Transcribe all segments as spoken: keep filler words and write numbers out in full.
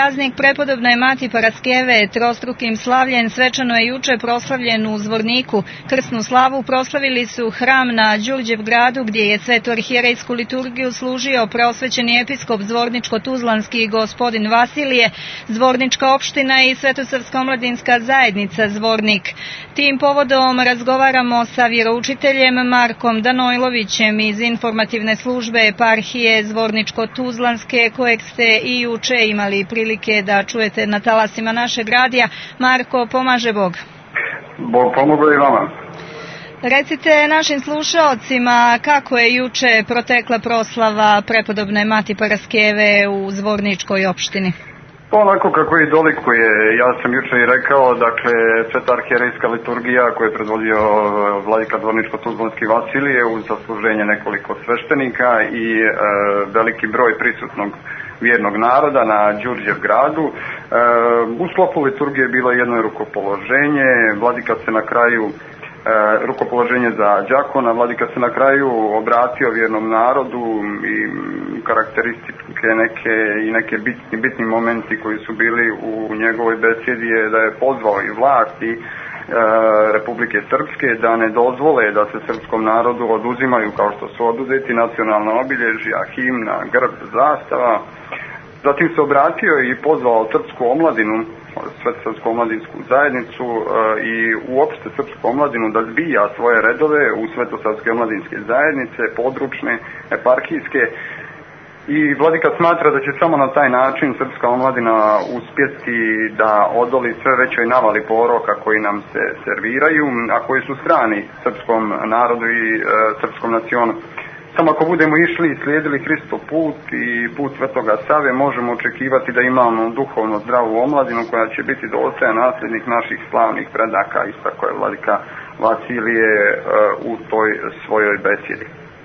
praznik prepodobne Mati Paraskeve trostrukim slavljen svečano je juče proslavljen u Zvorniku. Krsnu slavu proslavili su hram na Đurđevgradu gdje je svetu arhijerejsku liturgiju služio preosvećeni episkop Zvorničko-Tuzlanski gospodin Vasilije, Zvornička opština i Svetosavska omladinska zajednica Zvornik. Tim povodom razgovaramo sa vjeroučiteljem Markom Danojlovićem iz informativne službe eparhije Zvorničko-Tuzlanske kojeg ste i juče imali prilike da čujete na talasima našeg radija. Marko, pomaže Bog. Bog pomogao i vama. Recite našim slušaocima kako je juče protekla proslava prepodobne Mati Paraskeve u Zvorničkoj opštini. Pa onako kako i dolikuje, ja sam juče i rekao, dakle, sveta arhijerejska liturgija koju je predvodio vladika Zvorničko-Tuzlanski Vasilije uz zasluženje nekoliko sveštenika i e, veliki broj prisutnog vjernog naroda na Đurđevgradu. E, u sklopu liturgije je bilo jedno rukopoloženje, vladika se na kraju E, rukopoloženje za đakona, vladika se na kraju obratio vjernom narodu i karakteristike neke i neke bitni, bitni momenti koji su bili u njegovoj besedi je da je pozvao i vlasti e, Republike Srpske da ne dozvole da se srpskom narodu oduzimaju kao što su oduzeti nacionalna obilježja, himna, grb, zastava. Zatim se obratio i pozvao srpsku omladinu, Svetosavsku omladinsku zajednicu e, i uopšte srpsku omladinu da zbija svoje redove u Svetosavske omladinske zajednice, područne, eparhijske. I vladika smatra da će samo na taj način srpska omladina uspjeti da odoli sve većoj navali poroka koji nam se serviraju, a koji su strani srpskom narodu i e, srpskom nacionu. Samo ako budemo išli i slijedili Hristov put i put Svetoga Save, možemo očekivati da imamo duhovno zdravu omladinu koja će biti dostojan nasljednik naših slavnih predaka, isto kao je vladika Vasilije uh, u toj svojoj besjedi.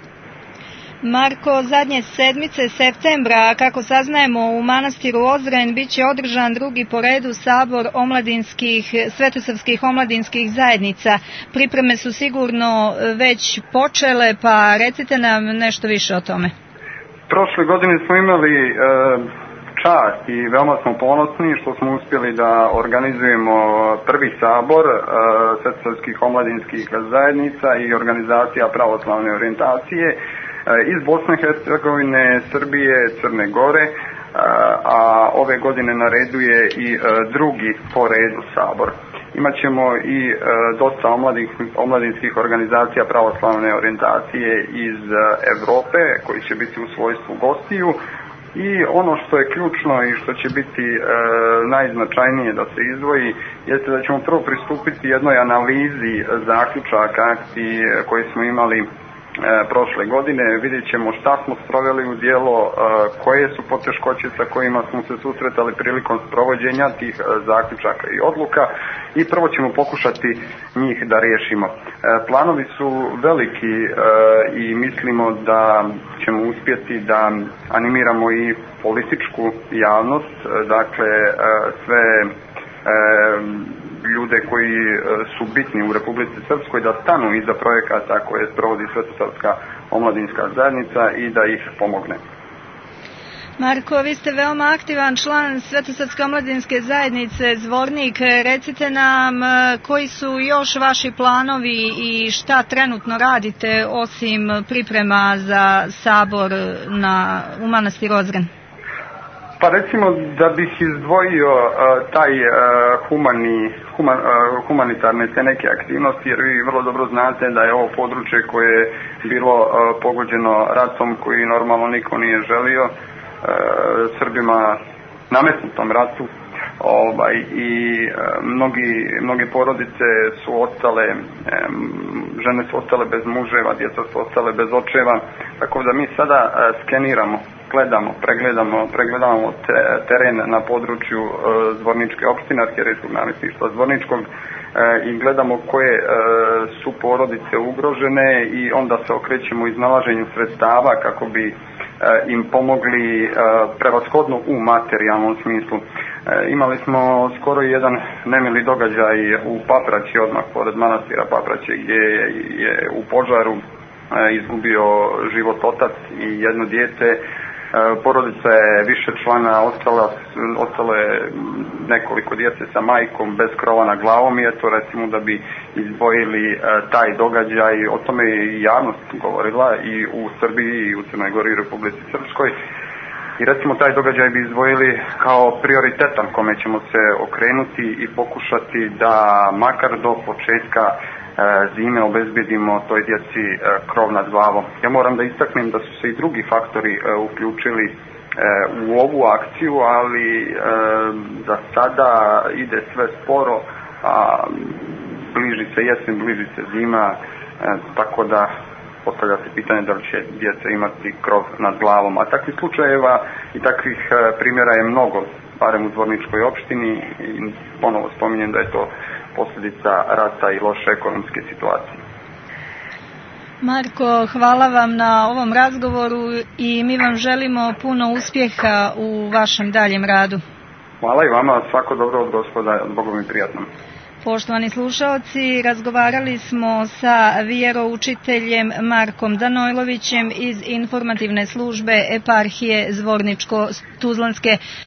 Marko, zadnje sedmice septembra, kako saznajemo u manastiru Ozren, bit će održan drugi po redu sabor omladinskih, svetosavskih omladinskih zajednica. Pripreme su sigurno već počele, pa recite nam nešto više o tome. Prošle godine smo imali e, čast i veoma smo ponosni što smo uspjeli da organizujemo prvi sabor e, svetosavskih omladinskih zajednica i organizacija pravoslavne orijentacije iz Bosne i Hercegovine, Srbije, Crne Gore, a ove godine na redu je i drugi po redu sabor. Imaćemo i dosta omladih, omladinskih organizacija pravoslavne orijentacije iz Evrope koji će biti u svojstvu gostiju. I ono što je ključno i što će biti e, najznačajnije da se izdvoji jeste da ćemo prvo pristupiti jednoj analizi zaključaka akciji koje smo imali E, prošle godine. Vidjet ćemo šta smo sproveli u djelo, e, koje su poteškoće sa kojima smo se susretali prilikom sprovođenja tih e, zaključaka i odluka i prvo ćemo pokušati njih da riješimo. E, planovi su veliki e, i mislimo da ćemo uspjeti da animiramo i političku javnost, e, dakle e, sve e, ljude koji su bitni u Republici Srpskoj da stanu iza projekata koje sprovodi Svetosavska omladinska zajednica i da ih pomogne. Marko, vi ste veoma aktivan član Svetosavske omladinske zajednice Zvornik. Recite nam koji su još vaši planovi i šta trenutno radite osim priprema za sabor na, u manastiru Ozren? Pa recimo da bih izdvojio uh, taj uh, humani, human, uh, humanitarne te neke aktivnosti, jer vi vrlo dobro znate da je ovo područje koje je bilo uh, pogođeno ratom koji normalno niko nije želio, uh, Srbima nametnutom ratu. Ovaj, i e, mnogi, mnoge porodice su ostale, e, žene su ostale bez muževa, djeca su ostale bez očeva, tako da mi sada e, skeniramo, gledamo, pregledamo, pregledamo te, teren na području e, Zvorničke opštine, arhijerejskog namjesništva Zvorničkog e, i gledamo koje e, su porodice ugrožene i onda se okrećemo iznalaženju sredstava kako bi e, im pomogli e, prevashodno u materijalnom smislu. Imali smo skoro jedan nemili događaj u Papraći, odmah pored manastira Papraće, gdje je u požaru izgubio život otac i jedno dijete. porodica je više člana, ostala, ostalo je nekoliko djece sa majkom bez krova na glavom i eto recimo da bi izdvojili taj događaj, o tome je i javnost govorila i u Srbiji i u Crnoj Gori i Republici Srpskoj. I recimo taj događaj bi izdvojili kao prioritetan kome ćemo se okrenuti i pokušati da makar do početka e, zime obezbedimo toj djeci e, krov nad glavom. Ja moram da istaknem da su se i drugi faktori e, uključili e, u ovu akciju, ali e, za sada ide sve sporo, a bliži se jesen, bliži se zima, e, tako da postavlja se pitanje da li će djeca imati krov nad glavom. A takvih slučajeva i takvih primjera je mnogo, barem u Zvorničkoj opštini, i ponovo spominjem da je to posljedica rata i loše ekonomske situacije. Marko, hvala vam na ovom razgovoru i mi vam želimo puno uspjeha u vašem daljem radu. Hvala i vama, svako dobro od Gospoda, Bogom i prijatnom. Poštovani slušalci, razgovarali smo sa vjeroučiteljem Markom Danojlovićem iz informativne službe eparhije Zvorničko-Tuzlanske.